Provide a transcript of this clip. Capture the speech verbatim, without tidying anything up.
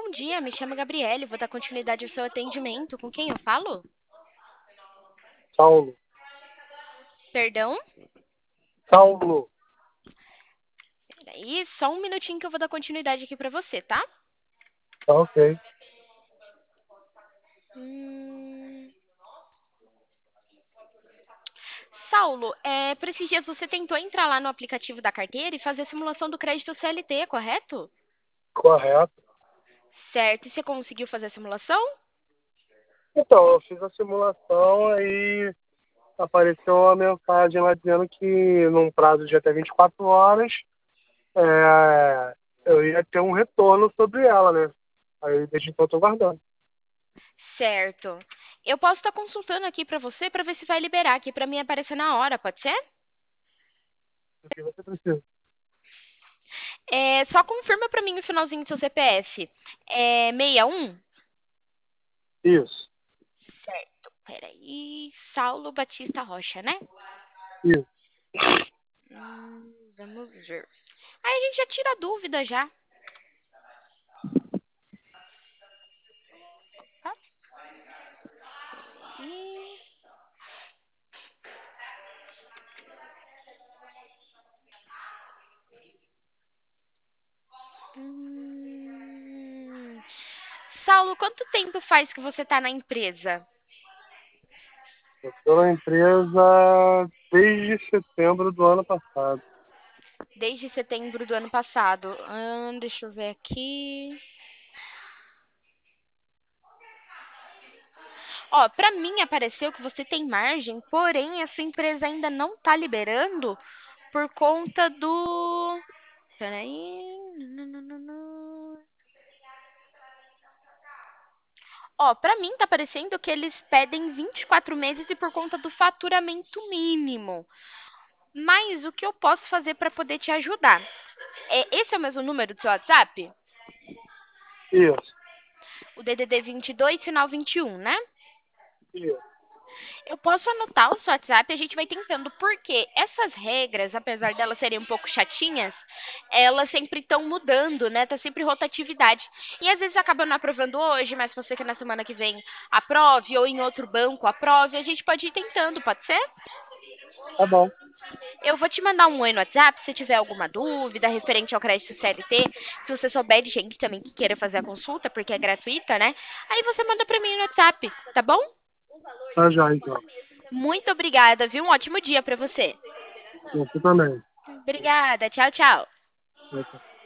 bom dia. Me chamo Gabriele. Vou dar continuidade ao seu atendimento. Com quem eu falo? Saulo. Perdão? Saulo. Peraí, só um minutinho que eu vou dar continuidade aqui pra você, tá? Tá ok. Hum... Saulo, é, para esses dias você tentou entrar lá no aplicativo da carteira e fazer a simulação do crédito C L T, correto? Correto. Certo. E você conseguiu fazer a simulação? Então, eu fiz a simulação aí apareceu uma mensagem lá dizendo que num prazo de até vinte e quatro horas é, eu ia ter um retorno sobre ela, né? Aí desde então eu tô guardando. Certo. Eu posso estar consultando aqui pra você pra ver se vai liberar aqui pra mim aparecer na hora, pode ser? O que você precisa? É, só confirma pra mim o finalzinho do seu C P F. É sessenta e um? Isso, Certo. Peraí. Saulo Batista Rocha, né? isso. Hum, vamos ver. Aí a gente já tira a dúvida já. Tá? E... Hum... Saulo, quanto tempo faz que você tá na empresa? Eu tô na empresa desde setembro do ano passado. Desde setembro do ano passado. Hum, deixa eu ver aqui. Ó, pra mim apareceu que você tem margem, porém essa empresa ainda não tá liberando por conta do... Peraí. Nananana. Ó, pra mim tá parecendo que eles pedem vinte e quatro meses e por conta do faturamento mínimo. Mas o que eu posso fazer pra poder te ajudar? É, esse é o mesmo número do seu WhatsApp? Isso, O D D D vinte e dois, final vinte e um, né? isso. Eu posso anotar o seu WhatsApp e a gente vai tentando, porque essas regras, apesar delas serem um pouco chatinhas, elas sempre estão mudando, né? Tá sempre rotatividade. E às vezes acaba não aprovando hoje, mas você que na semana que vem aprove, ou em outro banco aprove, a gente pode ir tentando, pode ser? Tá bom. Eu vou te mandar um oi no WhatsApp se tiver alguma dúvida referente ao crédito C L T. Se você souber de gente também que queira fazer a consulta, porque é gratuita, né? Aí você manda pra mim no WhatsApp, tá bom? Tá já, então. Muito obrigada, viu? Um ótimo dia pra você. Você também. Obrigada. Tchau, tchau. Tchau, tchau.